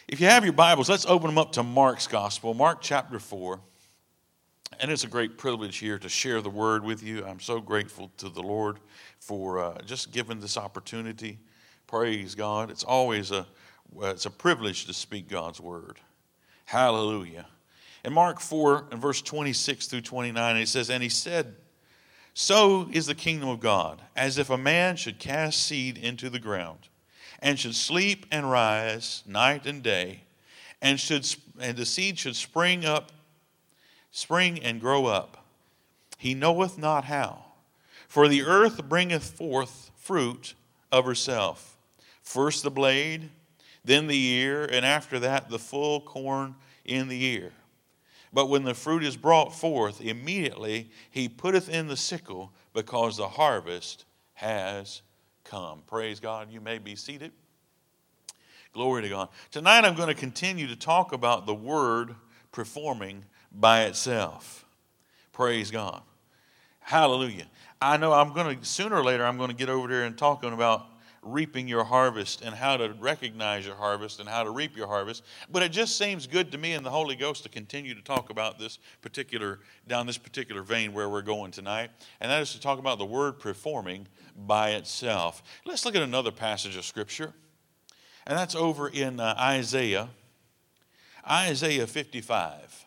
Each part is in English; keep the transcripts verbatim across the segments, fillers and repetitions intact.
If you have your Bibles, let's open them up to Mark's Gospel, Mark chapter four. And it's a great privilege here to share the word with you. I'm so grateful to the Lord for uh, just giving this opportunity. Praise God. It's always a, it's a privilege to speak God's word. Hallelujah. In Mark four and verse twenty-six through twenty-nine, it says, "And he said, so is the kingdom of God, as if a man should cast seed into the ground, and should sleep and rise night and day, and should and the seed should spring up, spring and grow up. He knoweth not how. For the earth bringeth forth fruit of herself, first the blade, then the ear, and after that the full corn in the ear. But when the fruit is brought forth, immediately he putteth in the sickle, because the harvest has come." Praise God. You may be seated. Glory to God. Tonight I'm going to continue to talk about the word performing by itself. Praise God. Hallelujah. I know I'm going to, sooner or later, I'm going to get over there and talking about reaping your harvest and how to recognize your harvest and how to reap your harvest. But it just seems good to me in the Holy Ghost to continue to talk about this particular, down this particular vein where we're going tonight. And that is to talk about the word performing by itself. Let's look at another passage of Scripture. And that's over in uh, Isaiah. Isaiah fifty-five.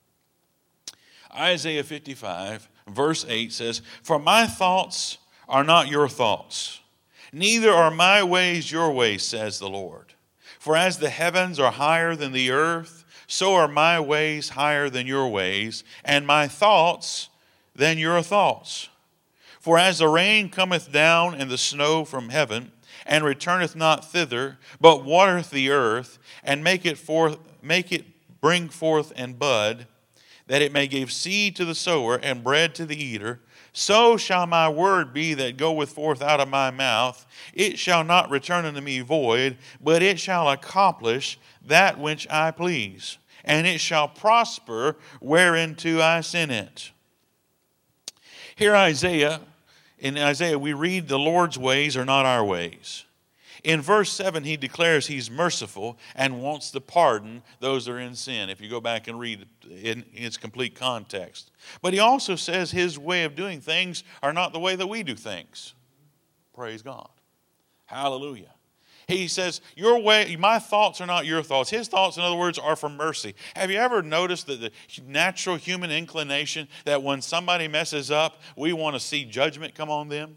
Isaiah fifty-five, verse eight says, "For my thoughts are not your thoughts, neither are my ways your ways, says the Lord. For as the heavens are higher than the earth, so are my ways higher than your ways, and my thoughts than your thoughts. For as the rain cometh down and the snow from heaven, and returneth not thither, but watereth the earth, and make it forth, make it bring forth and bud, that it may give seed to the sower and bread to the eater, so shall my word be that goeth forth out of my mouth. It shall not return unto me void, but it shall accomplish that which I please, and it shall prosper whereinto I send it." Here Isaiah, in Isaiah we read, the Lord's ways are not our ways. In verse seven, he declares he's merciful and wants to pardon those that are in sin, if you go back and read in its complete context. But he also says his way of doing things are not the way that we do things. Praise God. Hallelujah. He says, your way, my thoughts are not your thoughts. His thoughts, in other words, are for mercy. Have you ever noticed that the natural human inclination that when somebody messes up, we want to see judgment come on them?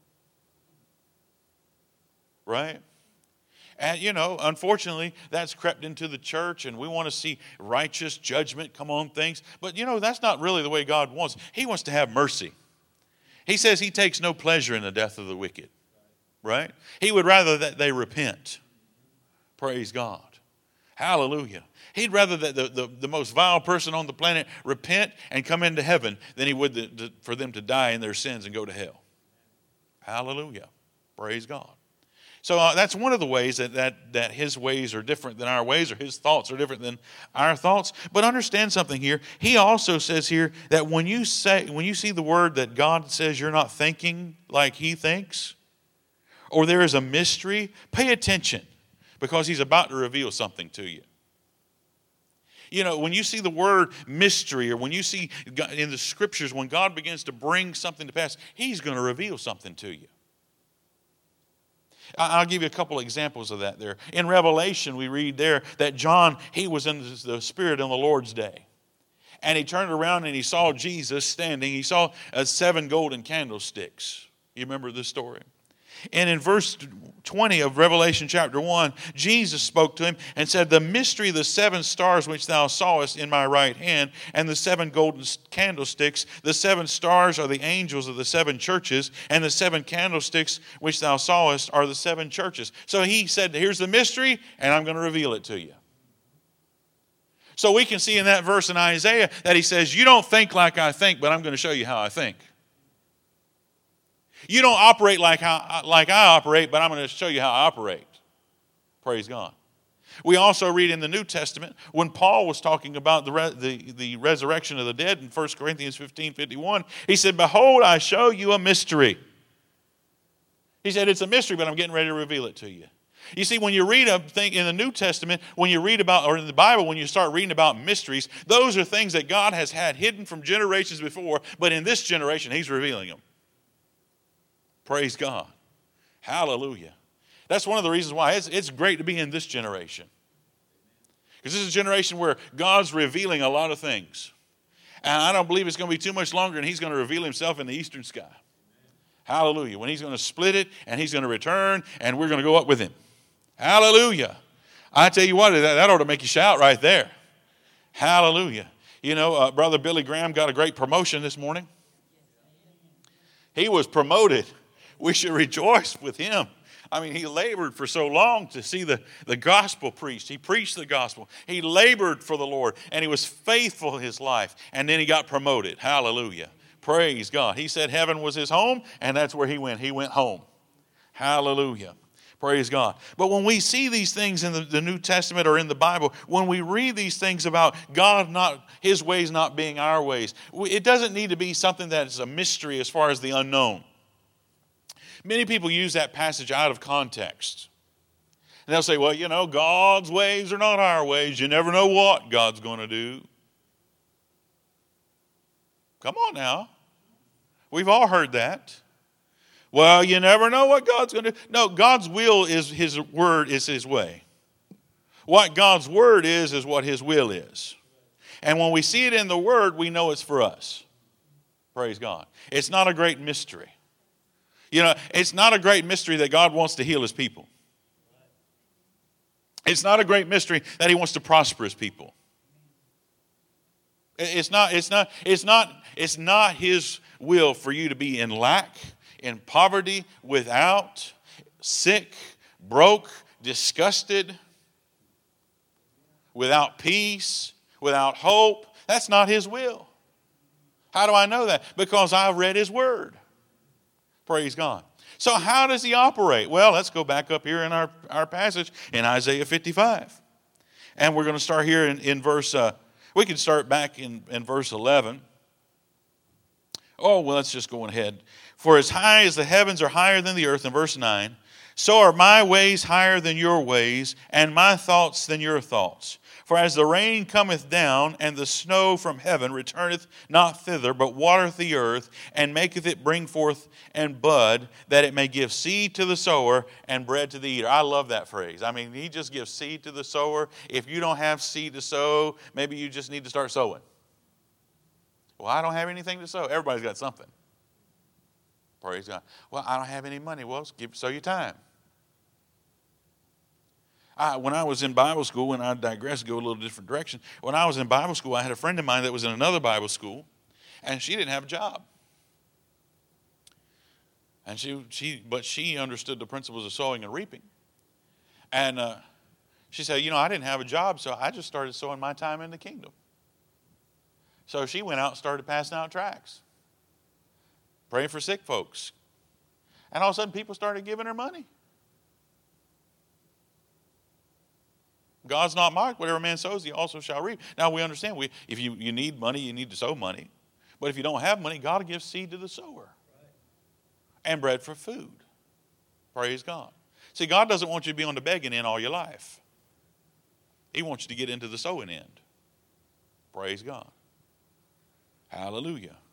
Right? And, you know, unfortunately, that's crept into the church, and we want to see righteous judgment come on things. But, you know, that's not really the way God wants. He wants to have mercy. He says he takes no pleasure in the death of the wicked. Right? He would rather that they repent. Praise God. Hallelujah. He'd rather that the, the, the most vile person on the planet repent and come into heaven than he would the, the, for them to die in their sins and go to hell. Hallelujah. Praise God. So uh, that's one of the ways that, that, that his ways are different than our ways, or his thoughts are different than our thoughts. But understand something here. He also says here that when you say, when you see the word that God says you're not thinking like he thinks, or there is a mystery, pay attention, because he's about to reveal something to you. You know, when you see the word mystery, or when you see in the scriptures, when God begins to bring something to pass, he's going to reveal something to you. I'll give you a couple of examples of that there. In Revelation, we read there that John, he was in the Spirit on the Lord's day. And he turned around and he saw Jesus standing. He saw uh, seven golden candlesticks. You remember this story? And in verse twenty of Revelation chapter one, Jesus spoke to him and said, "The mystery of the seven stars which thou sawest in my right hand, and the seven golden candlesticks, the seven stars are the angels of the seven churches, and the seven candlesticks which thou sawest are the seven churches." So he said, here's the mystery, and I'm going to reveal it to you. So we can see in that verse in Isaiah that he says, you don't think like I think, but I'm going to show you how I think. You don't operate like how like I operate, but I'm going to show you how I operate. Praise God. We also read in the New Testament when Paul was talking about the, re- the, the resurrection of the dead in First Corinthians fifteen fifty-one, he said, "Behold, I show you a mystery." He said, it's a mystery, but I'm getting ready to reveal it to you. You see, when you read a thing in the New Testament, when you read about, or in the Bible, when you start reading about mysteries, those are things that God has had hidden from generations before, but in this generation, he's revealing them. Praise God. Hallelujah. That's one of the reasons why it's, it's great to be in this generation. Because this is a generation where God's revealing a lot of things. And I don't believe it's going to be too much longer, and he's going to reveal himself in the eastern sky. Hallelujah. When he's going to split it, and he's going to return, and we're going to go up with him. Hallelujah. I tell you what, that, that ought to make you shout right there. Hallelujah. You know, uh, Brother Billy Graham got a great promotion this morning. He was promoted. We should rejoice with him. I mean, he labored for so long to see the, the gospel preached. He preached the gospel. He labored for the Lord, and he was faithful in his life. And then he got promoted. Hallelujah. Praise God. He said heaven was his home, and that's where he went. He went home. Hallelujah. Praise God. But when we see these things in the, the New Testament or in the Bible, when we read these things about God not, his ways not being our ways, it doesn't need to be something that's a mystery as far as the unknown. Many people use that passage out of context. And they'll say, well, you know, God's ways are not our ways. You never know what God's going to do. Come on now. We've all heard that. Well, you never know what God's going to do. No, God's will is his word is his way. What God's word is, is what his will is. And when we see it in the word, we know it's for us. Praise God. It's not a great mystery. You know, it's not a great mystery that God wants to heal his people. It's not a great mystery that he wants to prosper his people. It's not, it's not, it's not, it's not his will for you to be in lack, in poverty, without, sick, broke, disgusted, without peace, without hope. That's not his will. How do I know that? Because I've read his word. Praise God. So how does he operate? Well, let's go back up here in our, our passage in Isaiah fifty-five. And we're going to start here in, in verse, uh, we can start back in, in verse eleven. Oh, well, let's just go ahead. For as high as the heavens are higher than the earth, in verse nine, so are my ways higher than your ways, and my thoughts than your thoughts. For as the rain cometh down, and the snow from heaven returneth not thither, but watereth the earth, and maketh it bring forth and bud, that it may give seed to the sower and bread to the eater. I love that phrase. I mean, he just gives seed to the sower. If you don't have seed to sow, maybe you just need to start sowing. Well, I don't have anything to sow. Everybody's got something. Praise God. Well, I don't have any money. Well, give, sow your time. I, when I was in Bible school, and I digress, go a little different direction. When I was in Bible school, I had a friend of mine that was in another Bible school, and she didn't have a job. And she, she, but she understood the principles of sowing and reaping. And uh, she said, you know, I didn't have a job, so I just started sowing my time in the kingdom. So she went out and started passing out tracts, praying for sick folks. And all of a sudden, people started giving her money. God's not mocked. Whatever man sows, he also shall reap. Now, we understand, we, if you, you need money, you need to sow money. But if you don't have money, God will give seed to the sower and bread for food. Praise God. See, God doesn't want you to be on the begging end all your life. He wants you to get into the sowing end. Praise God. Hallelujah.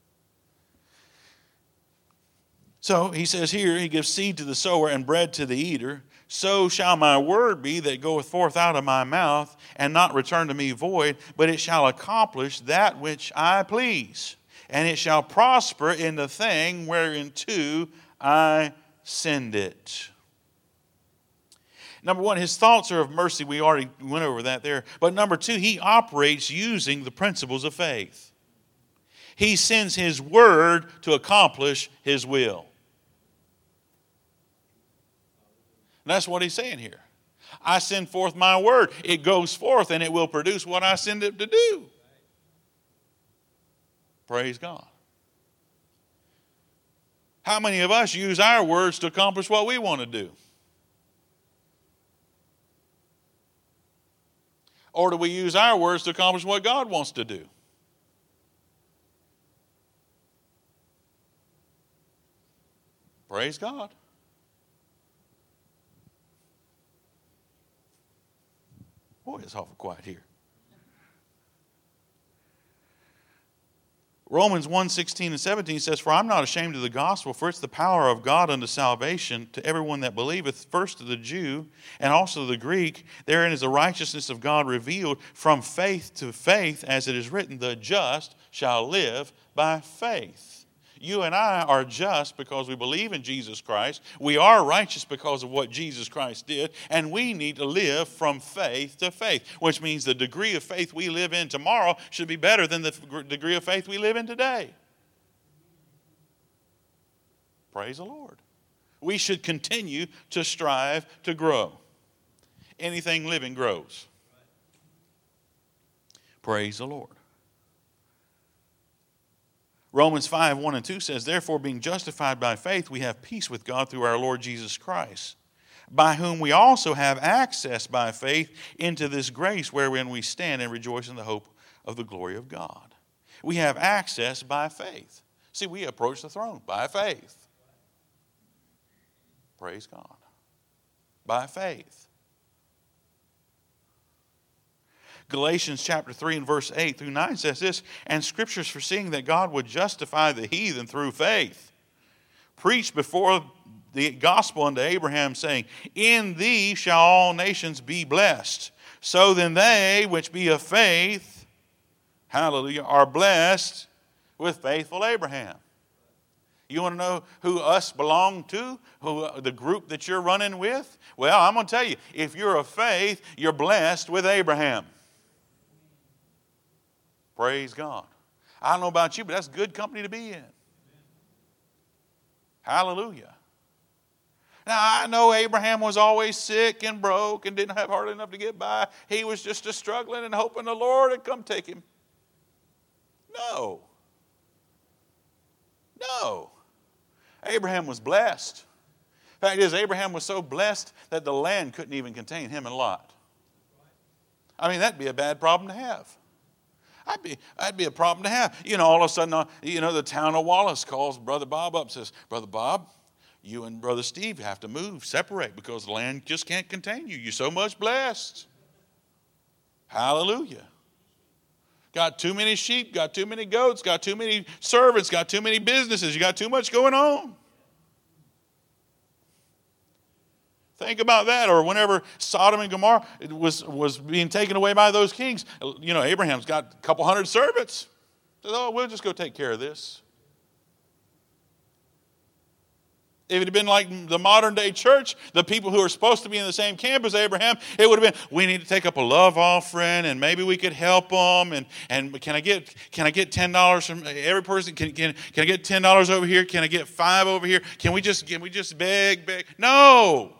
So he says here, he gives seed to the sower and bread to the eater. So shall my word be that goeth forth out of my mouth, and not return to me void, but it shall accomplish that which I please, and it shall prosper in the thing whereinto I send it. Number one, his thoughts are of mercy. We already went over that there. But number two, he operates using the principles of faith. He sends his word to accomplish his will. And that's what he's saying here. I send forth my word. It goes forth and it will produce what I send it to do. Praise God. How many of us use our words to accomplish what we want to do? Or do we use our words to accomplish what God wants to do? Praise God. Boy, it's awful quiet here. Romans one, sixteen and seventeen says, For I'm not ashamed of the gospel, for it's the power of God unto salvation to everyone that believeth, first to the Jew and also the Greek. Therein is the righteousness of God revealed from faith to faith, as it is written, the just shall live by faith. You and I are just because we believe in Jesus Christ. We are righteous because of what Jesus Christ did. And we need to live from faith to faith, which means the degree of faith we live in tomorrow should be better than the degree of faith we live in today. Praise the Lord. We should continue to strive to grow. Anything living grows. Praise the Lord. Romans five, one and two says, Therefore, being justified by faith, we have peace with God through our Lord Jesus Christ, by whom we also have access by faith into this grace wherein we stand and rejoice in the hope of the glory of God. We have access by faith. See, we approach the throne by faith. Praise God. By faith. Galatians chapter three and verse eight through nine says this, And scriptures foreseeing that God would justify the heathen through faith, preached before the gospel unto Abraham, saying, In thee shall all nations be blessed. So then they which be of faith, hallelujah, are blessed with faithful Abraham. You want to know who us belong to? Who uh, the group that you're running with? Well, I'm going to tell you, if you're of faith, you're blessed with Abraham. Praise God. I don't know about you, but that's good company to be in. Hallelujah. Now, I know Abraham was always sick and broke and didn't have hardly enough to get by. He was just a struggling and hoping the Lord would come take him. No. No. Abraham was blessed. Fact is, Abraham was so blessed that the land couldn't even contain him and Lot. I mean, that'd be a bad problem to have. That'd be, that'd be a problem to have. You know, all of a sudden, uh, you know, the town of Wallace calls Brother Bob up and says, Brother Bob, you and Brother Steve have to move, separate, because the land just can't contain you. You're so much blessed. Hallelujah. Got too many sheep, got too many goats, got too many servants, got too many businesses. You got too much going on. Think about that. Or whenever Sodom and Gomorrah was, was being taken away by those kings, you know, Abraham's got a couple hundred servants. Says, oh, we'll just go take care of this. If it had been like the modern day church, the people who are supposed to be in the same camp as Abraham, it would have been, we need to take up a love offering and maybe we could help them. And, and can I get can I get ten dollars from every person? Can, can, can I get ten dollars over here? Can I get five over here? Can we just, can we just beg, beg? No.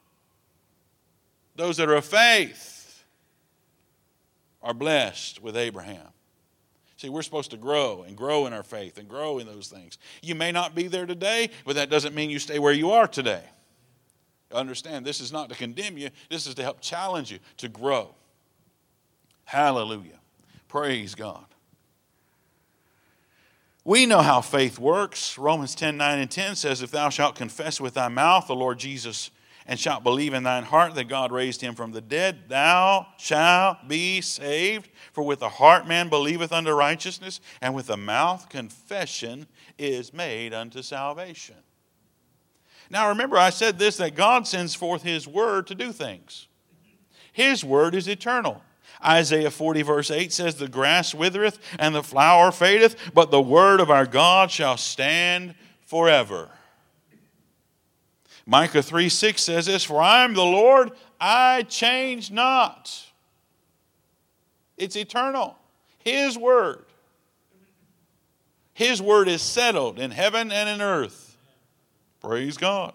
Those that are of faith are blessed with Abraham. See, we're supposed to grow and grow in our faith and grow in those things. You may not be there today, but that doesn't mean you stay where you are today. Understand, this is not to condemn you. This is to help challenge you to grow. Hallelujah. Praise God. We know how faith works. Romans ten, nine and ten says, If thou shalt confess with thy mouth the Lord Jesus, and shalt believe in thine heart that God raised him from the dead, thou shalt be saved. For with the heart man believeth unto righteousness, and with the mouth confession is made unto salvation. Now remember, I said this, that God sends forth his word to do things. His word is eternal. Isaiah forty verse eight says, The grass withereth and the flower fadeth, but the word of our God shall stand forever. Micah three six says this, For I am the Lord, I change not. It's eternal. His word. His word is settled in heaven and in earth. Praise God.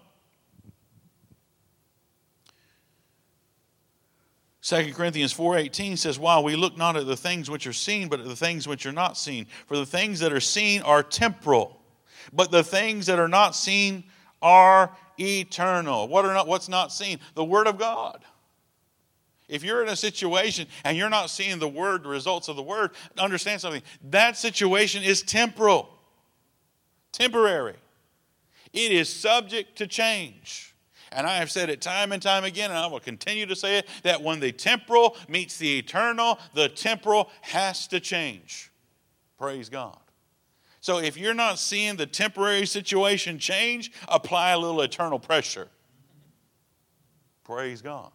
Second Corinthians four eighteen says, While we look not at the things which are seen, but at the things which are not seen. For the things that are seen are temporal, but the things that are not seen are eternal. What are not, what's not seen? The Word of God. If you're in a situation and you're not seeing the Word, the results of the Word, understand something. That situation is temporal. Temporary. It is subject to change. And I have said it time and time again, and I will continue to say it, that when the temporal meets the eternal, the temporal has to change. Praise God. So if you're not seeing the temporary situation change, apply a little eternal pressure. Praise God.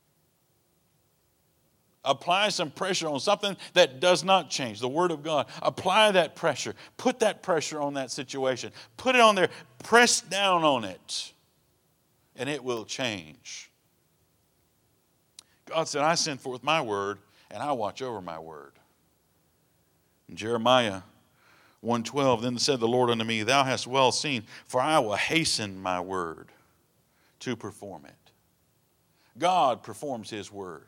Apply some pressure on something that does not change. The Word of God. Apply that pressure. Put that pressure on that situation. Put it on there. Press down on it. And it will change. God said, I send forth my word, and I watch over my word. In Jeremiah one twelve, then said the Lord unto me, Thou hast well seen, for I will hasten my word to perform it. God performs his word.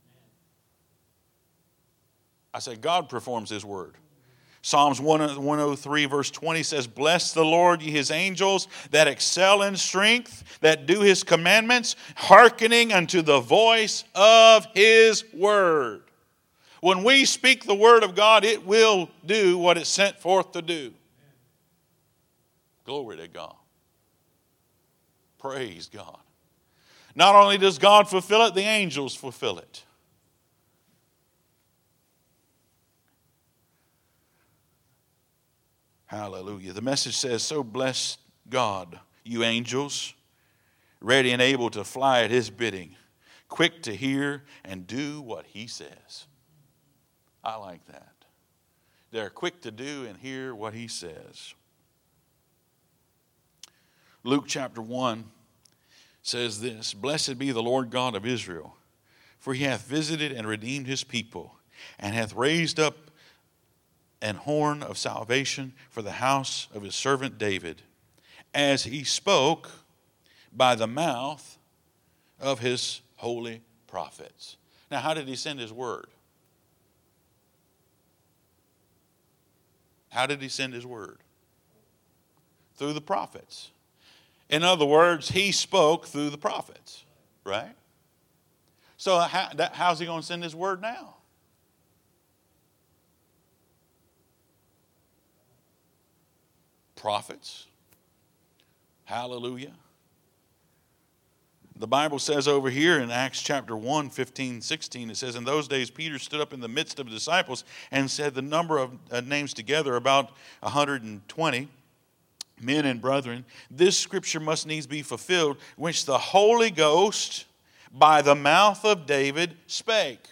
I said, God performs his word. Psalms one oh three verse twenty says, Bless the Lord, ye his angels that excel in strength, that do his commandments, hearkening unto the voice of his word. When we speak the word of God, it will do what it's sent forth to do. Glory to God. Praise God. Not only does God fulfill it, the angels fulfill it. Hallelujah. The message says, so bless God, you angels, ready and able to fly at his bidding, quick to hear and do what he says. I like that. They're quick to do and hear what he says. Luke chapter one says this, Blessed be the Lord God of Israel, for he hath visited and redeemed his people, and hath raised up an horn of salvation for the house of his servant David, as he spoke by the mouth of his holy prophets. Now, how did he send his word? How did he send his word? Through the prophets. In other words, he spoke through the prophets, right? So how, that, how's he going to send his word now? Prophets. Hallelujah. The Bible says over here in Acts chapter one, fifteen, sixteen, it says, In those days Peter stood up in the midst of the disciples and said, the number of uh, names together, about one hundred twenty, men and brethren, this scripture must needs be fulfilled, which the Holy Ghost by the mouth of David spake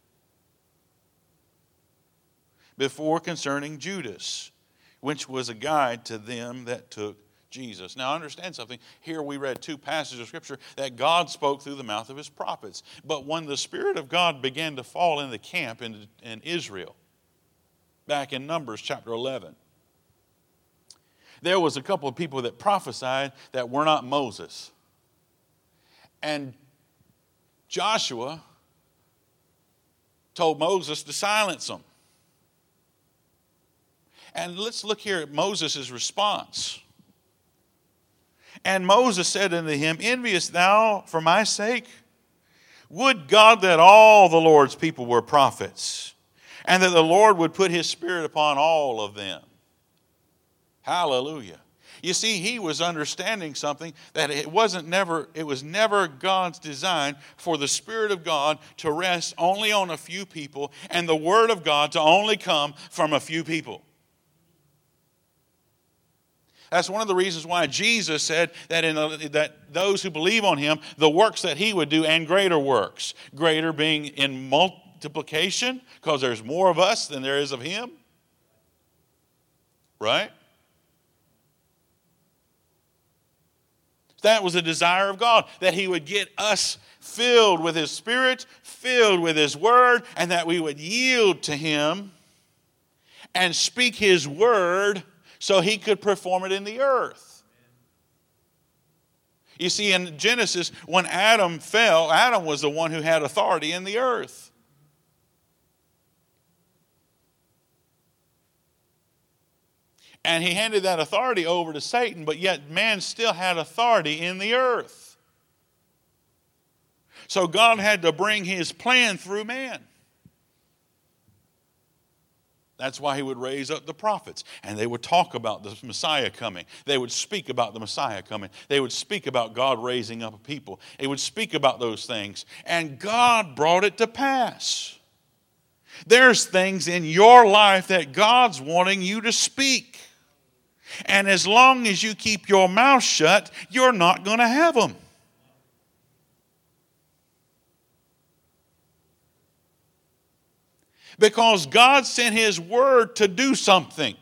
before concerning Judas, which was a guide to them that took Jesus. Now understand something. Here we read two passages of Scripture that God spoke through the mouth of his prophets. But when the Spirit of God began to fall in the camp in, in Israel, back in Numbers chapter eleven, there was a couple of people that prophesied that were not Moses. And Joshua told Moses to silence them. And let's look here at Moses' response. And Moses said unto him, Enviest thou for my sake? Would God that all the Lord's people were prophets, and that the Lord would put his Spirit upon all of them. Hallelujah. You see, he was understanding something that it wasn't never, it was never God's design for the Spirit of God to rest only on a few people and the Word of God to only come from a few people. That's one of the reasons why Jesus said that in the, that those who believe on him, the works that he would do and greater works. Greater being in multiplication, because there's more of us than there is of him. Right? That was a desire of God, that he would get us filled with his Spirit, filled with his word, and that we would yield to him and speak his word so he could perform it in the earth. You see, in Genesis, when Adam fell, Adam was the one who had authority in the earth. And he handed that authority over to Satan, but yet man still had authority in the earth. So God had to bring his plan through man. That's why he would raise up the prophets, and they would talk about the Messiah coming. They would speak about the Messiah coming. They would speak about God raising up a people. They would speak about those things, and God brought it to pass. There's things in your life that God's wanting you to speak. And as long as you keep your mouth shut, you're not going to have them. Because God sent His word to do something.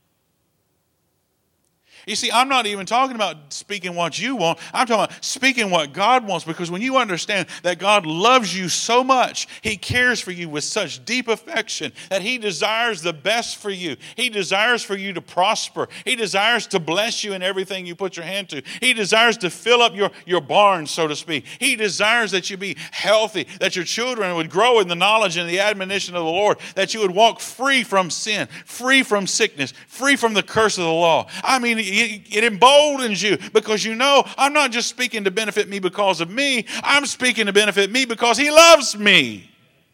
You see, I'm not even talking about speaking what you want. I'm talking about speaking what God wants. Because when you understand that God loves you so much, He cares for you with such deep affection, that He desires the best for you. He desires for you to prosper. He desires to bless you in everything you put your hand to. He desires to fill up your, your barn, so to speak. He desires that you be healthy, that your children would grow in the knowledge and the admonition of the Lord, that you would walk free from sin, free from sickness, free from the curse of the law. I mean, it emboldens you because you know I'm not just speaking to benefit me because of me. I'm speaking to benefit me because He loves me.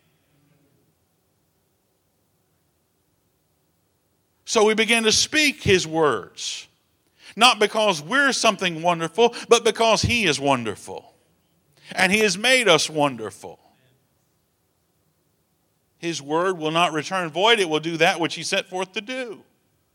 So we begin to speak His words. Not because we're something wonderful, but because He is wonderful. And He has made us wonderful. His word will not return void. It will do that which He set forth to do.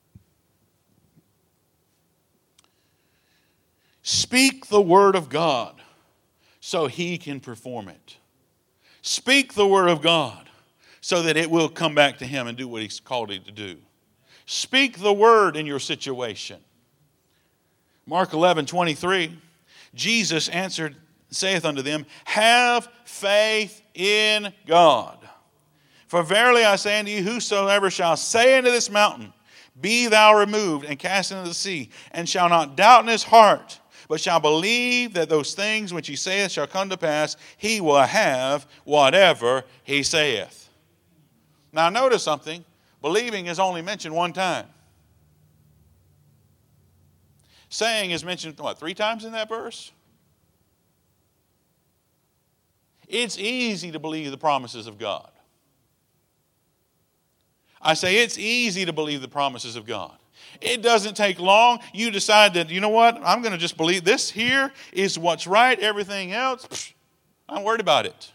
Speak the word of God so He can perform it. Speak the word of God so that it will come back to Him and do what He's called it to do. Speak the word in your situation. Mark eleven twenty-three, Jesus answered, saith unto them, have faith in God. For verily I say unto you, whosoever shall say unto this mountain, be thou removed and cast into the sea, and shall not doubt in his heart, but shall believe that those things which he saith shall come to pass, he will have whatever he saith. Now notice something. Believing is only mentioned one time. Saying is mentioned, what, three times in that verse? It's easy to believe the promises of God. I say it's easy to believe the promises of God. It doesn't take long. You decide that, you know what, I'm going to just believe this here is what's right. Everything else, psh, I'm worried about it.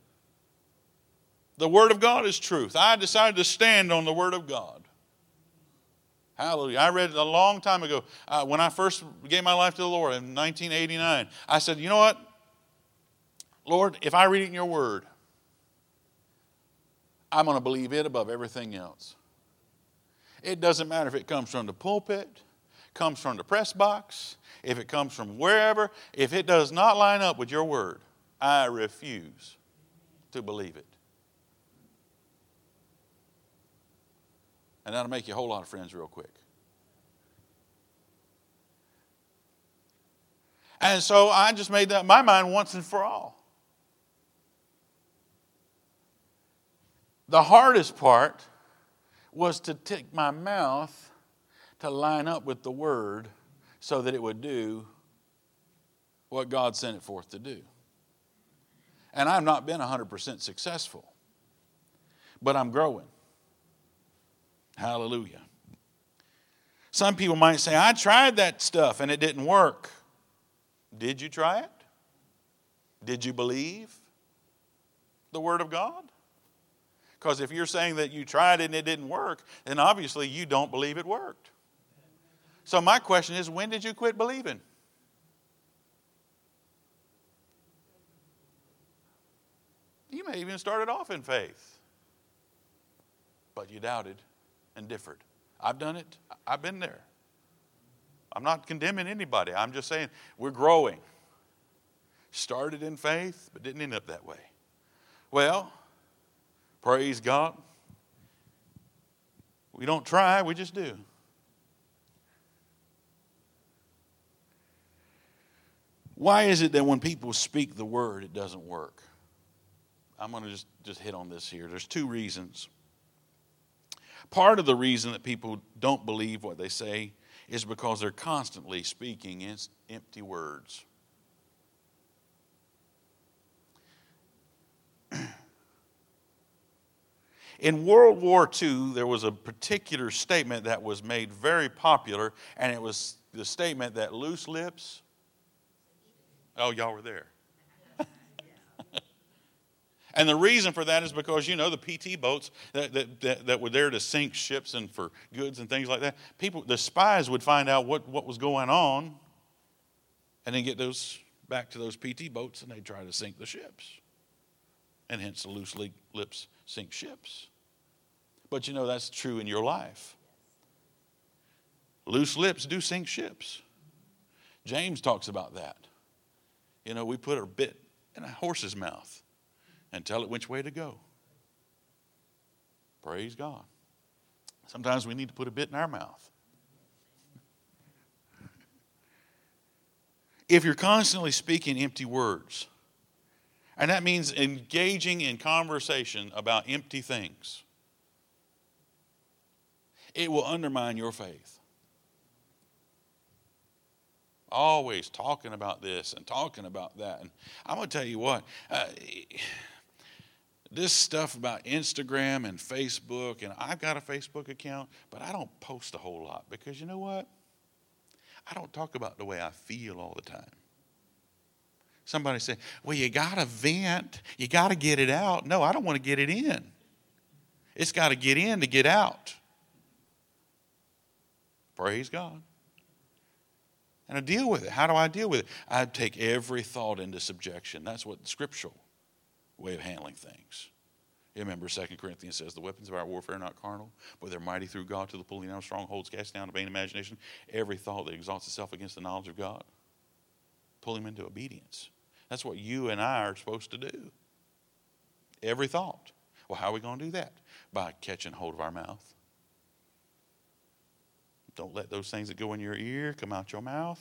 The Word of God is truth. I decided to stand on the Word of God. Hallelujah. I read it a long time ago. Uh, when I first gave my life to the Lord in nineteen eighty-nine, I said, you know what, Lord, if I read it in your Word, I'm going to believe it above everything else. It doesn't matter if it comes from the pulpit, comes from the press box, if it comes from wherever. If it does not line up with your word, I refuse to believe it. And that'll make you a whole lot of friends real quick. And so I just made that in my mind once and for all. The hardest part was to take my mouth to line up with the word so that it would do what God sent it forth to do. And I've not been one hundred percent successful, but I'm growing. Hallelujah. Some people might say, I tried that stuff and it didn't work. Did you try it? Did you believe the Word of God? Because if you're saying that you tried it and it didn't work, then obviously you don't believe it worked. So my question is, when did you quit believing? You may even started off in faith, but you doubted and differed. I've done it. I've been there. I'm not condemning anybody. I'm just saying we're growing. Started in faith, but didn't end up that way. Well, praise God. We don't try, we just do. Why is it that when people speak the word, it doesn't work? I'm going to just, just hit on this here. There's two reasons. Part of the reason that people don't believe what they say is because they're constantly speaking in empty words. In World War Two, there was a particular statement that was made very popular, and it was the statement that loose lips, oh, y'all were there. And the reason for that is because, you know, the P T boats that, that, that, that were there to sink ships and for goods and things like that, people, the spies would find out what, what was going on and then get those back to those P T boats, and they'd try to sink the ships. And hence the loose lips sink ships. But, you know, that's true in your life. Loose lips do sink ships. James talks about that. You know, we put a bit in a horse's mouth and tell it which way to go. Praise God. Sometimes we need to put a bit in our mouth. If you're constantly speaking empty words, and that means engaging in conversation about empty things, it will undermine your faith. Always talking about this and talking about that. And I'm going to tell you what, uh, this stuff about Instagram and Facebook, and I've got a Facebook account, but I don't post a whole lot because you know what? I don't talk about the way I feel all the time. Somebody say, well, you got to vent. You got to get it out. No, I don't want to get it in. It's got to get in to get out. Praise God. And I deal with it. How do I deal with it? I take every thought into subjection. That's what the scriptural way of handling things. You remember Second Corinthians says, the weapons of our warfare are not carnal, but they're mighty through God to the pulling down of strongholds, cast down the vain imagination, every thought that exalts itself against the knowledge of God. Pull him into obedience. That's what you and I are supposed to do. Every thought. Well, how are we going to do that? By catching hold of our mouth. Don't let those things that go in your ear come out your mouth,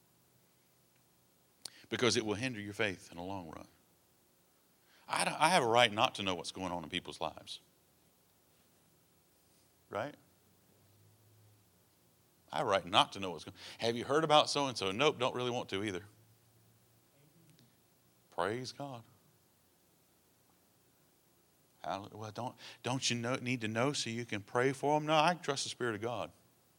because it will hinder your faith in the long run. I, don't, I have a right not to know what's going on in people's lives. Right? I have a right not to know what's going on. Have you heard about so-and-so? Nope, don't really want to either. Praise God. Well, don't, don't you know, need to know so you can pray for them? No, I trust the Spirit of God.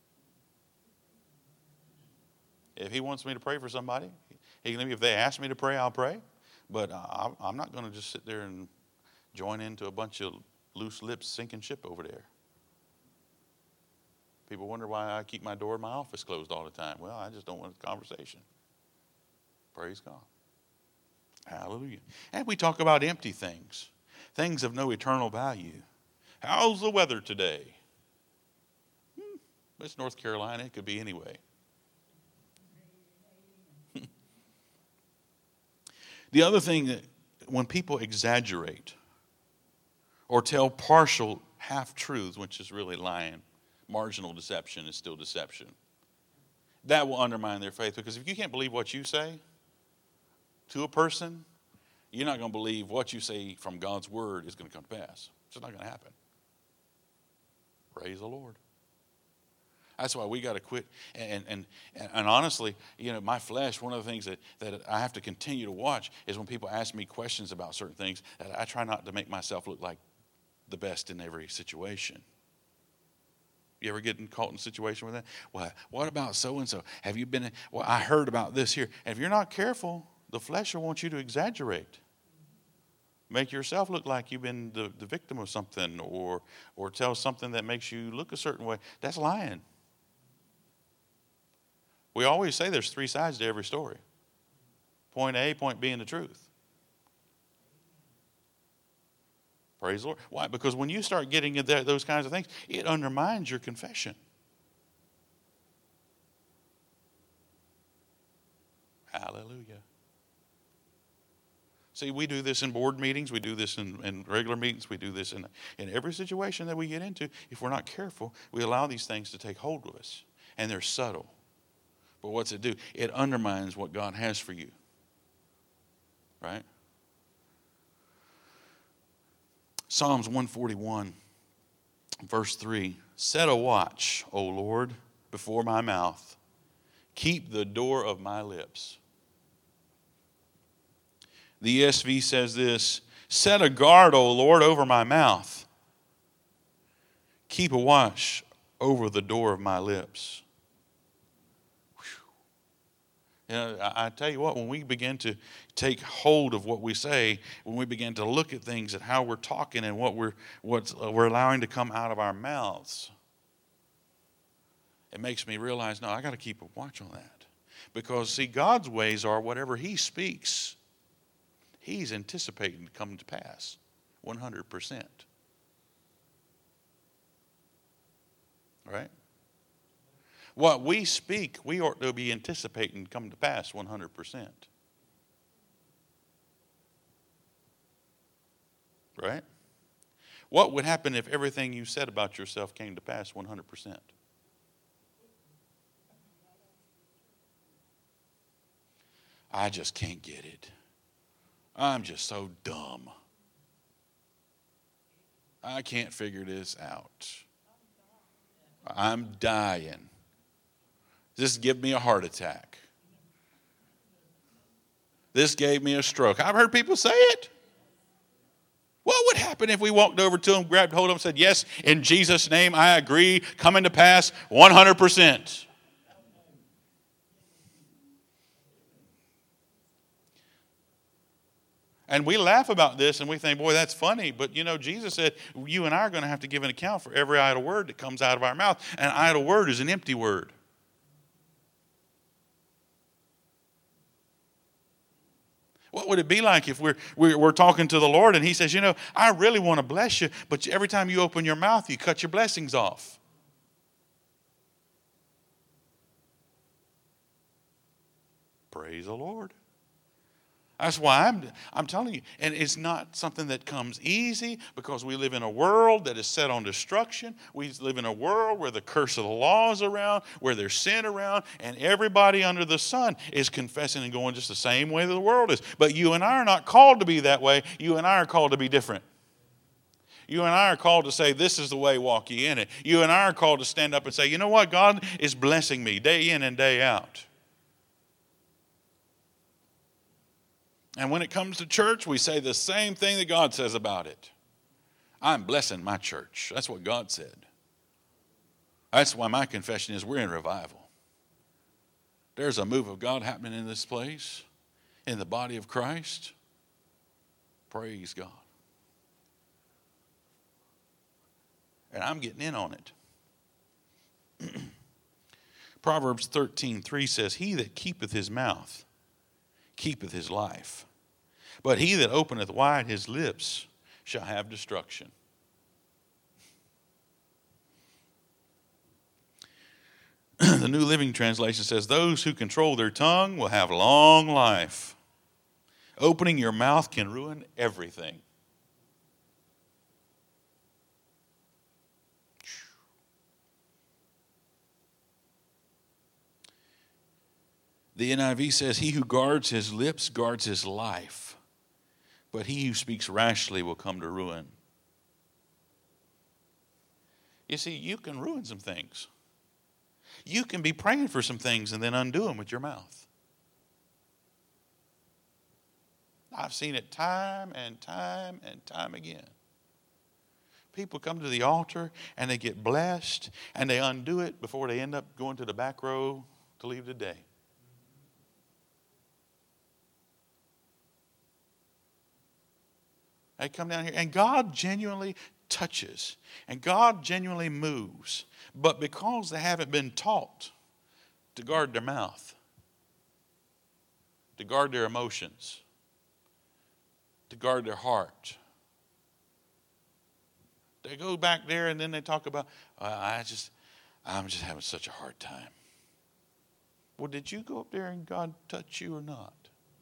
If he wants me to pray for somebody, he can, if they ask me to pray, I'll pray. But uh, I'm not going to just sit there and join into a bunch of loose lips sinking ship over there. People wonder why I keep my door in my office closed all the time. Well, I just don't want a conversation. Praise God. Hallelujah. And we talk about empty things, things of no eternal value. How's the weather today? Hmm, it's North Carolina. It could be anyway. The other thing, that when people exaggerate or tell partial half-truths, which is really lying, marginal deception is still deception, that will undermine their faith. Because if you can't believe what you say to a person, you're not going to believe what you say from God's word is going to come to pass. It's just not going to happen. Praise the Lord. That's why we got to quit. And, and, and honestly, you know, my flesh, one of the things that, that I have to continue to watch is when people ask me questions about certain things, that I try not to make myself look like the best in every situation. You ever get caught in a situation with that? Well, what about so-and-so? Have you been, well, I heard about this here. And if you're not careful, the flesh will want you to exaggerate. Make yourself look like you've been the, the victim of something, or or tell something that makes you look a certain way. That's lying. We always say there's three sides to every story. Point A, point B, and the truth. Praise the Lord. Why? Because when you start getting into those kinds of things, it undermines your confession. Hallelujah. See, we do this in board meetings. We do this in, in regular meetings. We do this in, in every situation that we get into. If we're not careful, we allow these things to take hold of us. And they're subtle. But what's it do? It undermines what God has for you. Right? Psalms one forty-one, verse three. Set a watch, O Lord, before my mouth. Keep the door of my lips. The E S V says this. Set a guard, O Lord, over my mouth. Keep a watch over the door of my lips. You know, I, I tell you what, when we begin to take hold of what we say, when we begin to look at things and how we're talking and what we're what we're allowing to come out of our mouths, it makes me realize, no, I got to keep a watch on that. Because, see, God's ways are whatever He speaks, He's anticipating to come to pass one hundred percent. Right? What we speak, we ought to be anticipating to come to pass one hundred percent. Right? What would happen if everything you said about yourself came to pass one hundred percent? I just can't get it. I'm just so dumb. I can't figure this out. I'm dying. This give me a heart attack. This gave me a stroke. I've heard people say it. What would happen if we walked over to them, grabbed hold of them, and said, yes, in Jesus' name, I agree, coming to pass one hundred percent. And we laugh about this and we think, boy, that's funny. But, you know, Jesus said you and I are going to have to give an account for every idle word that comes out of our mouth. An idle word is an empty word. What would it be like if we're, we're, we're talking to the Lord and He says, you know, I really want to bless you, but every time you open your mouth, you cut your blessings off. Praise the Lord. That's why I'm, I'm telling you. And it's not something that comes easy because we live in a world that is set on destruction. We live in a world where the curse of the law is around, where there's sin around, and everybody under the sun is confessing and going just the same way that the world is. But you and I are not called to be that way. You and I are called to be different. You and I are called to say, this is the way, walk ye in it. You and I are called to stand up and say, you know what? God is blessing me day in and day out. And when it comes to church, we say the same thing that God says about it. I'm blessing my church. That's what God said. That's why my confession is we're in revival. There's a move of God happening in this place, in the body of Christ. Praise God. And I'm getting in on it. Proverbs thirteen three says, he that keepeth his mouth keepeth his life, but he that openeth wide his lips shall have destruction. The New Living Translation says, those who control their tongue will have long life. Opening your mouth can ruin everything. The N I V says, he who guards his lips guards his life, but he who speaks rashly will come to ruin. You see, you can ruin some things. You can be praying for some things and then undo them with your mouth. I've seen it time and time and time again. People come to the altar and they get blessed and they undo it before they end up going to the back row to leave the day. They come down here, and God genuinely touches, and God genuinely moves. But because they haven't been taught to guard their mouth, to guard their emotions, to guard their heart, they go back there and then they talk about, oh, I just, I'm just having such a hard time. Well, did you go up there and God touch you or not?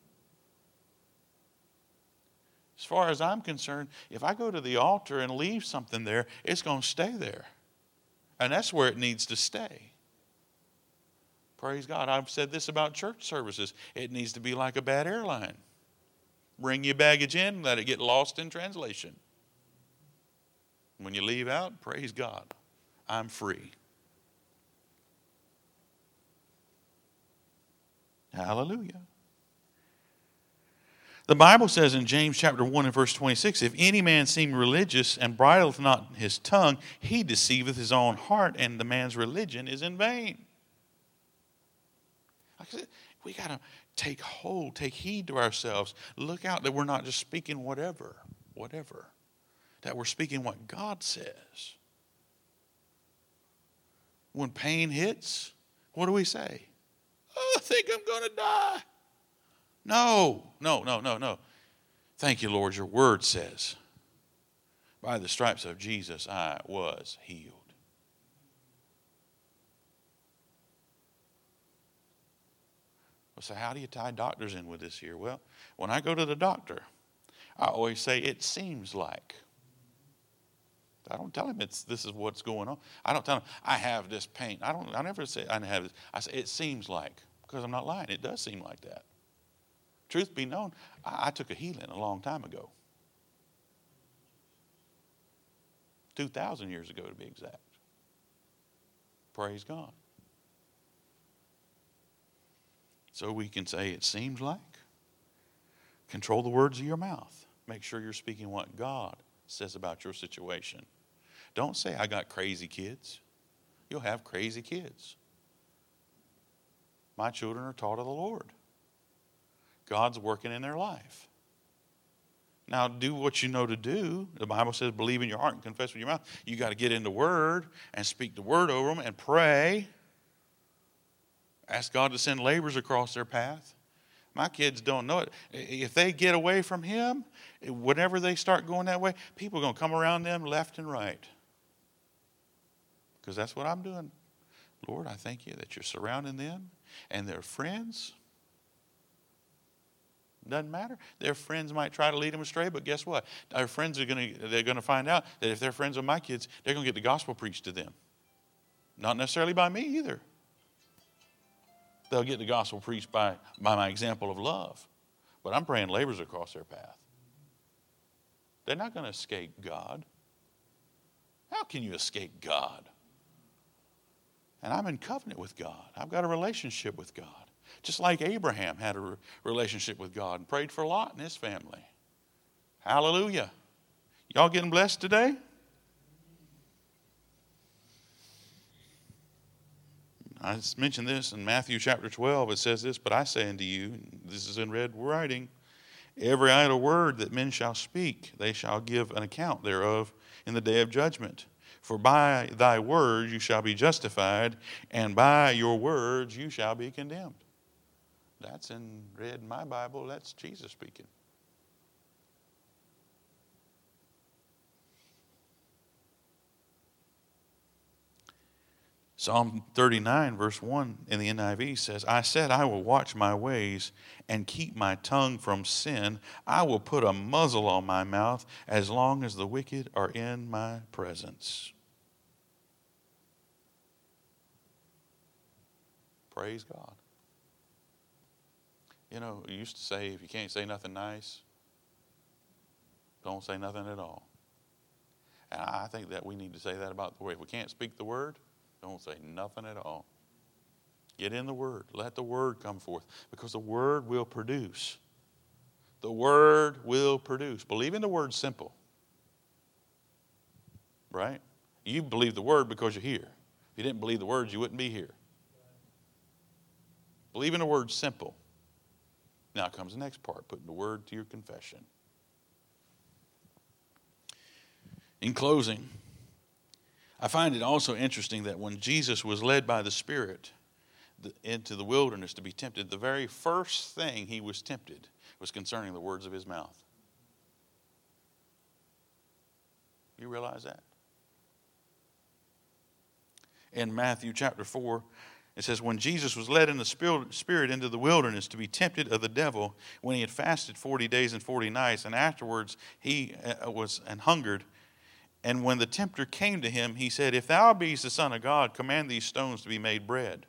As far as I'm concerned, if I go to the altar and leave something there, it's going to stay there. And that's where it needs to stay. Praise God. I've said this about church services. It needs to be like a bad airline. Bring your baggage in, let it get lost in translation. When you leave out, praise God, I'm free. Hallelujah. The Bible says in James chapter one and verse twenty-six, if any man seem religious and bridleth not his tongue, he deceiveth his own heart, and the man's religion is in vain. Like I said, we got to take hold, take heed to ourselves. Look out that we're not just speaking whatever, whatever. That we're speaking what God says. When pain hits, what do we say? Oh, I think I'm going to die. No, no, no, no, no. Thank you, Lord. Your word says, by the stripes of Jesus, I was healed. So how do you tie doctors in with this here? Well, when I go to the doctor, I always say it seems like. I don't tell him it's this is what's going on. I don't tell him I have this pain. I don't. I never say I have this. I say it seems like, because I'm not lying. It does seem like that. Truth be known, I, I took a healing a long time ago. two thousand years ago to be exact. Praise God. So we can say it seems like. Control the words of your mouth. Make sure you're speaking what God says about your situation. Don't say, I got crazy kids. You'll have crazy kids. My children are taught of the Lord. God's working in their life. Now, do what you know to do. The Bible says, believe in your heart and confess with your mouth. You got to get in the Word and speak the Word over them and pray. Ask God to send laborers across their path. My kids don't know it. If they get away from Him, whenever they start going that way, people are going to come around them left and right. Because that's what I'm doing. Lord, I thank you that you're surrounding them and their friends. Doesn't matter. Their friends might try to lead them astray, but guess what? Their friends are going to, they're going to find out that if they're friends with my kids, they're going to get the gospel preached to them. Not necessarily by me either. They'll get the gospel preached by, by my example of love. But I'm praying laborers across their path. They're not going to escape God. How can you escape God? And I'm in covenant with God. I've got a relationship with God. Just like Abraham had a relationship with God and prayed for Lot and his family. Hallelujah. Y'all getting blessed today? I just mentioned this in Matthew chapter twelve. It says this, but I say unto you, this is in red writing, every idle word that men shall speak, they shall give an account thereof in the day of judgment. For by thy words you shall be justified, and by your words you shall be condemned. That's in red in my Bible. That's Jesus speaking. Psalm thirty-nine, verse one in the N I V says, I said, I will watch my ways and keep my tongue from sin. I will put a muzzle on my mouth as long as the wicked are in my presence. Praise God. You know, you used to say, if you can't say nothing nice, don't say nothing at all. And I think that we need to say that about the word. If we can't speak the word, don't say nothing at all. Get in the Word. Let the Word come forth. Because the Word will produce. The Word will produce. Believing the Word's simple. Right? You believe the Word because you're here. If you didn't believe the Word, you wouldn't be here. Believing the Word's simple. Now comes the next part. Putting the Word to your confession. In closing, I find it also interesting that when Jesus was led by the Spirit into the wilderness to be tempted, the very first thing he was tempted was concerning the words of his mouth. You realize that? In Matthew chapter four, it says, when Jesus was led in the Spirit into the wilderness to be tempted of the devil, when he had fasted forty days and forty nights, and afterwards he was and hungered, and when the tempter came to him, he said, if thou beest the Son of God, command these stones to be made bread.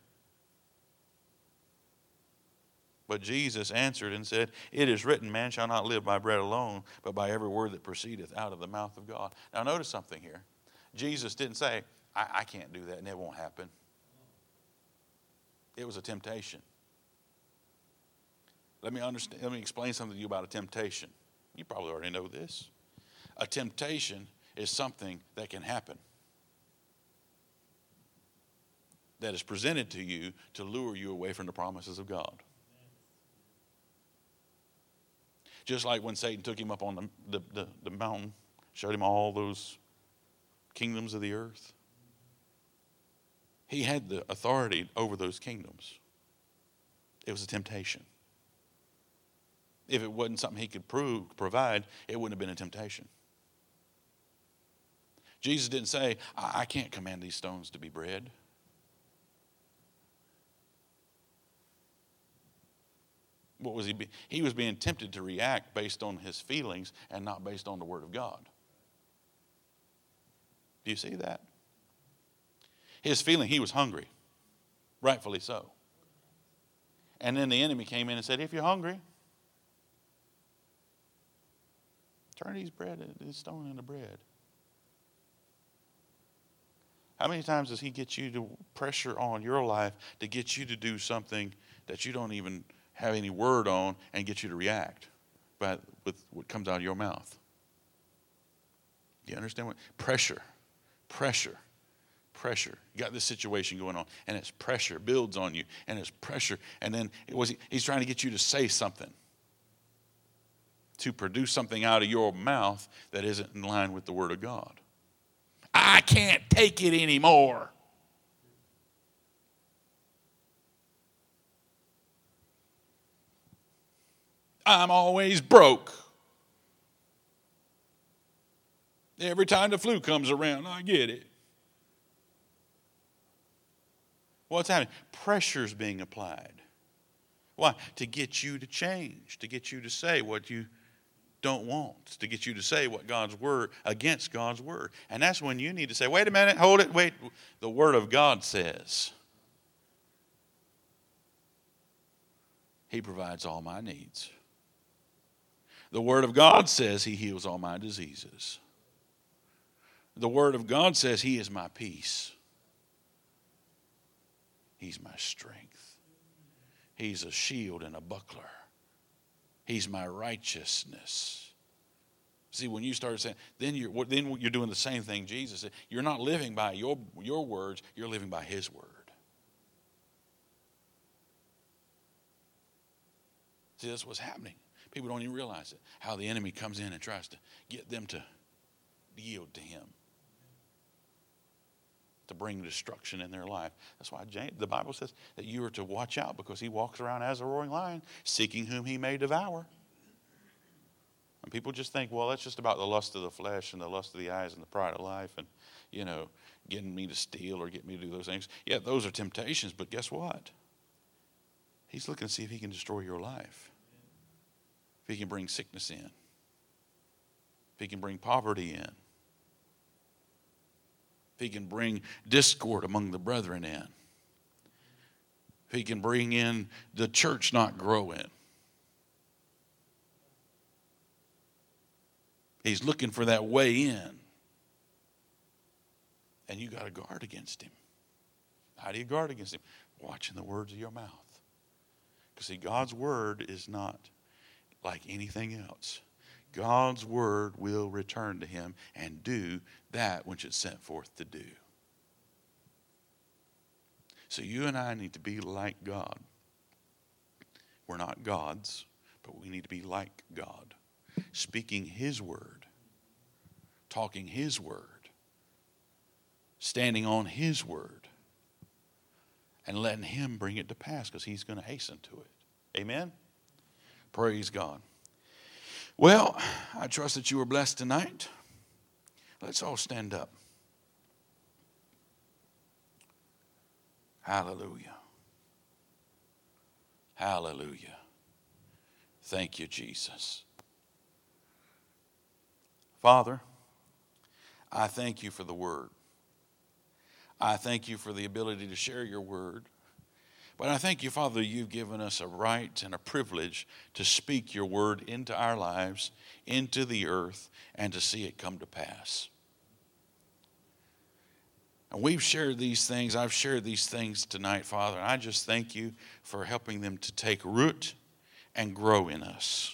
But Jesus answered and said, it is written, man shall not live by bread alone, but by every word that proceedeth out of the mouth of God. Now notice something here. Jesus didn't say, I, I can't do that and it won't happen. It was a temptation. Let me understand. Let me explain something to you about a temptation. You probably already know this. A temptation is something that can happen, that is presented to you to lure you away from the promises of God. Just like when Satan took him up on the, the, the, the mountain, showed him all those kingdoms of the earth. He had the authority over those kingdoms. It was a temptation. If it wasn't something he could prove, provide, it wouldn't have been a temptation. Jesus didn't say, I, I can't command these stones to be bread. What was he? Be- he was being tempted to react based on his feelings and not based on the Word of God. Do you see that? His feeling, he was hungry, rightfully so. And then the enemy came in and said, if you're hungry, turn these bread, this stone into bread. How many times does he get you to pressure on your life to get you to do something that you don't even have any word on and get you to react by, with what comes out of your mouth? Do you understand what? Pressure, pressure, pressure. You got this situation going on, and it's pressure builds on you, and it's pressure. And then it was he's trying to get you to say something, to produce something out of your mouth that isn't in line with the Word of God. I can't take it anymore. I'm always broke. Every time the flu comes around, I get it. What's happening? Pressure's being applied. Why? To get you to change, to get you to say what you don't want, to get you to say what God's word, against God's word. And that's when you need to say, wait a minute, hold it, wait. The Word of God says He provides all my needs. The Word of God says He heals all my diseases. The Word of God says He is my peace. He's my strength. He's a shield and a buckler. He's my righteousness. See, when you start saying, then you're then you're doing the same thing Jesus said. You're not living by your, your words, you're living by His word. See, that's what's happening. People don't even realize it. How the enemy comes in and tries to get them to yield to him, to bring destruction in their life. That's why James, the Bible says that you are to watch out, because he walks around as a roaring lion, seeking whom he may devour. And people just think, well, that's just about the lust of the flesh and the lust of the eyes and the pride of life and, you know, getting me to steal or get me to do those things. Yeah, those are temptations, but guess what? He's looking to see if he can destroy your life. If he can bring sickness in. If he can bring poverty in. If he can bring discord among the brethren in. If he can bring in the church not growing. He's looking for that way in. And you got to guard against him. How do you guard against him? Watching the words of your mouth. Because see, God's word is not like anything else. God's word will return to him and do that which it's sent forth to do. So you and I need to be like God. We're not gods, but we need to be like God. Speaking his word. Talking his word. Standing on his word. And letting him bring it to pass, because he's going to hasten to it. Amen? Praise God. Well, I trust that you were blessed tonight. Let's all stand up. Hallelujah. Hallelujah. Thank you, Jesus. Father, I thank you for the word. I thank you for the ability to share your word. But I thank you, Father, you've given us a right and a privilege to speak your word into our lives, into the earth, and to see it come to pass. And we've shared these things. I've shared these things tonight, Father, and I just thank you for helping them to take root and grow in us.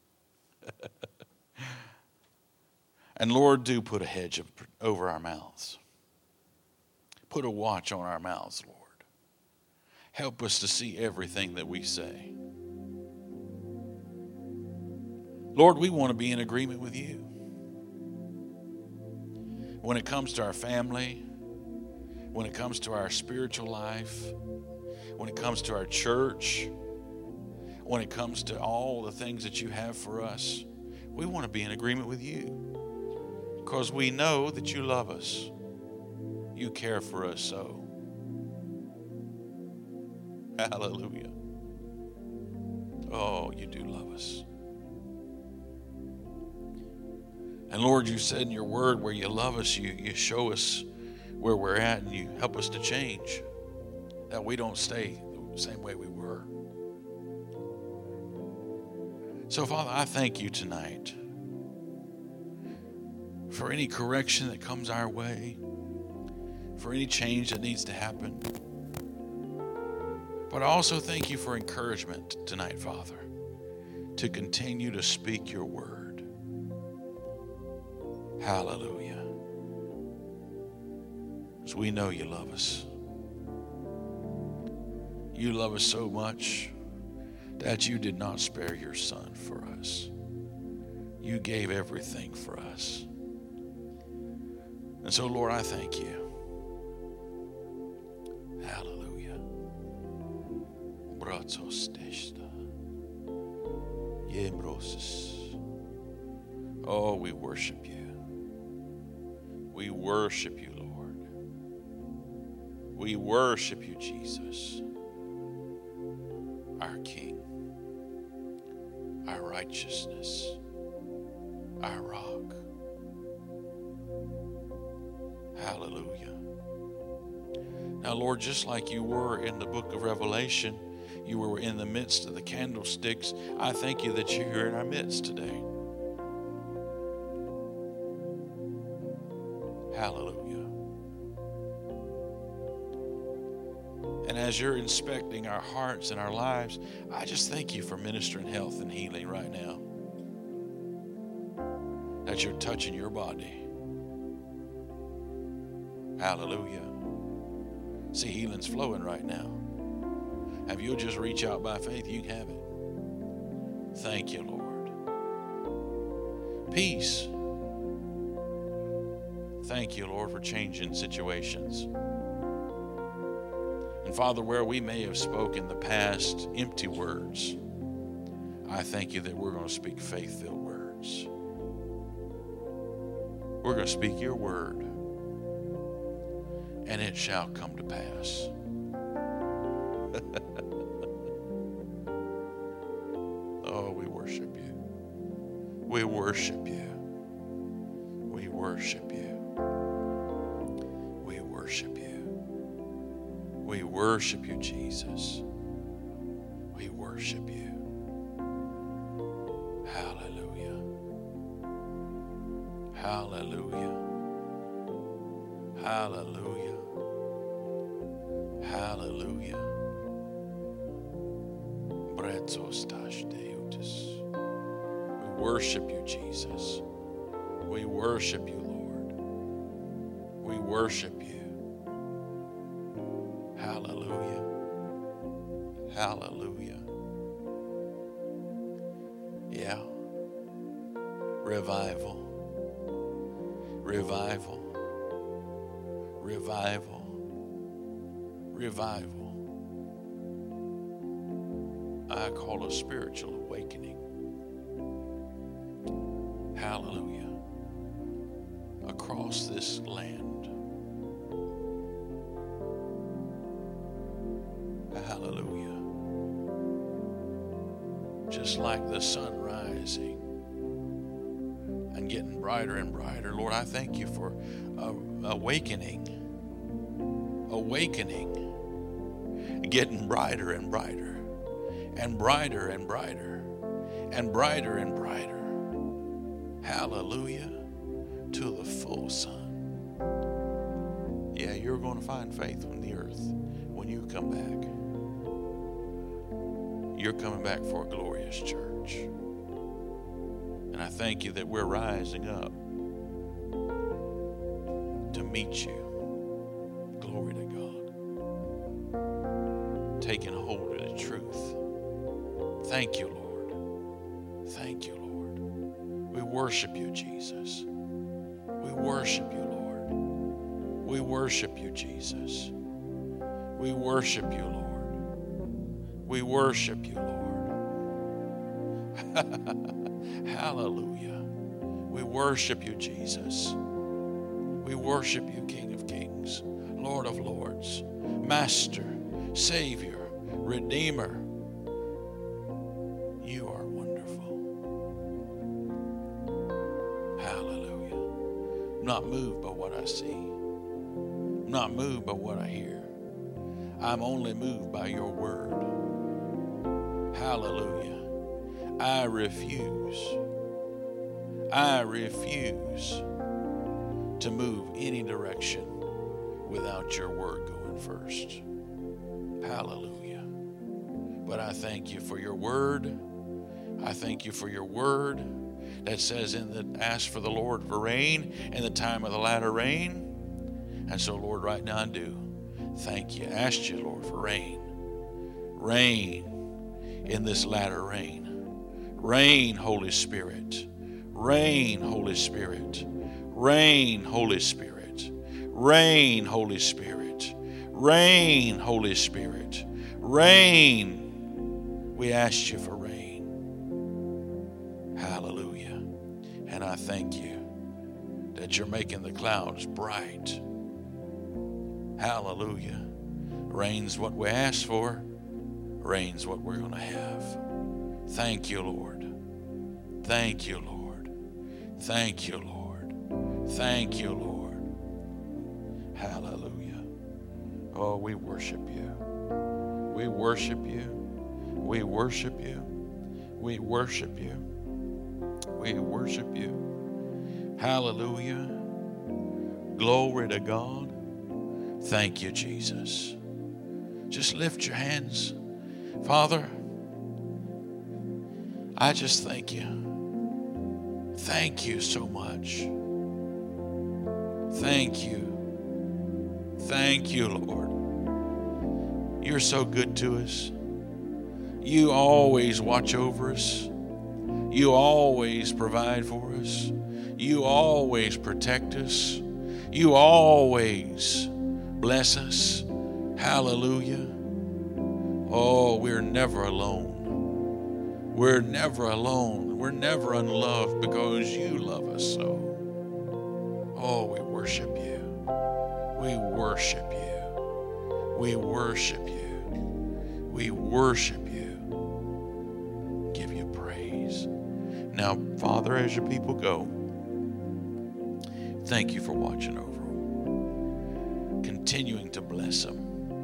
And Lord, do put a hedge over our mouths. Put a watch on our mouths, Lord. Help us to see everything that we say. Lord, we want to be in agreement with you. When it comes to our family, when it comes to our spiritual life, when it comes to our church, when it comes to all the things that you have for us, we want to be in agreement with you because we know that you love us. You care for us so. Hallelujah. Oh, you do love us. And Lord, you said in your word where you love us, you, you show us where we're at and you help us to change, that we don't stay the same way we were. So, Father, I thank you tonight for any correction that comes our way, for any change that needs to happen. But I also thank you for encouragement tonight, Father, to continue to speak your word. Hallelujah. Because we know you love us. You love us so much that you did not spare your son for us. You gave everything for us. And so, Lord, I thank you. Hallelujah. Oh, we worship you. We worship you, Lord. We worship you, Jesus, our King, our righteousness, our rock. Hallelujah. Now, Lord, just like you were in the book of Revelation, you were in the midst of the candlesticks, I thank you that you're here in our midst today. Hallelujah. And as you're inspecting our hearts and our lives, I just thank you for ministering health and healing right now. That you're touching your body. Hallelujah. See, healing's flowing right now. If you'll just reach out by faith, you can have it. Thank you, Lord. Peace. Thank you, Lord, for changing situations. And Father, where we may have spoken the past empty words, I thank you that we're going to speak faith-filled words. We're going to speak your word, and it shall come to pass. Oh, we worship you. We worship you. We worship you. We worship you. We worship you, Jesus. We worship you. Hallelujah. Hallelujah. Hallelujah. Hallelujah. We worship you, Jesus. We worship you, Lord. We worship you. Hallelujah. Hallelujah. Yeah. Revival. Revival. Revival. Revival. I call a spiritual awakening. Hallelujah. Across this land. Hallelujah. Just like the sun rising and getting brighter and brighter. Lord, I thank you for uh, awakening. Awakening. Getting brighter and brighter. And brighter and brighter, and brighter and brighter. Hallelujah, to the full sun. Yeah, you're going to find faith on the earth when you come back. you're coming back for a glorious church. And I thank you that we're rising up to meet you. Glory to God. Taking hold of the truth. Thank you, Lord. Thank you, Lord. We worship you, Jesus. We worship you, Lord. We worship you, Jesus. We worship you, Lord. We worship you, Lord. Hallelujah. We worship you, Jesus. We worship you, King of Kings, Lord of Lords, Master, Savior, Redeemer. You are wonderful. Hallelujah. I'm not moved by what I see. I'm not moved by what I hear. I'm only moved by your word. Hallelujah. I refuse. I refuse to move any direction without your word going first. Hallelujah. But I thank you for your word. I thank you for your word that says in the ask for the Lord for rain in the time of the latter rain. And so, Lord, right now I do. Thank you. I asked you, Lord, for rain. Rain in this latter rain. Rain, Holy Spirit. Rain, Holy Spirit. Rain, Holy Spirit. Rain, Holy Spirit. Rain, Holy Spirit. Rain. We asked you for rain. Hallelujah. And I thank you that you're making the clouds bright. Hallelujah. Rain's what we asked for. Rain's what we're going to have. Thank you, Lord. Thank you, Lord. Thank you, Lord. Thank you, Lord. Hallelujah. Oh, we worship you. We worship you. We worship you. We worship you. We worship you. Hallelujah. Glory to God. Thank you, Jesus. Just lift your hands. Father, I just thank you. Thank you so much. Thank you. Thank you, Lord. You're so good to us. You always watch over us. You always provide for us. You always protect us. You always bless us. Hallelujah. Oh, we're never alone. We're never alone. We're never unloved because you love us so. Oh, we worship you. We worship you. We worship you. We worship you. Give you praise. Now, Father, as your people go, thank you for watching over them, continuing to bless them.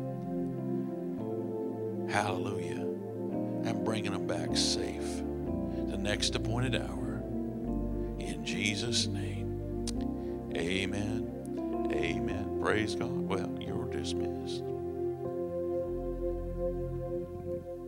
Hallelujah. And bringing them back safe the next appointed hour. In Jesus' name, amen. Amen. Praise God. Well, you're dismissed.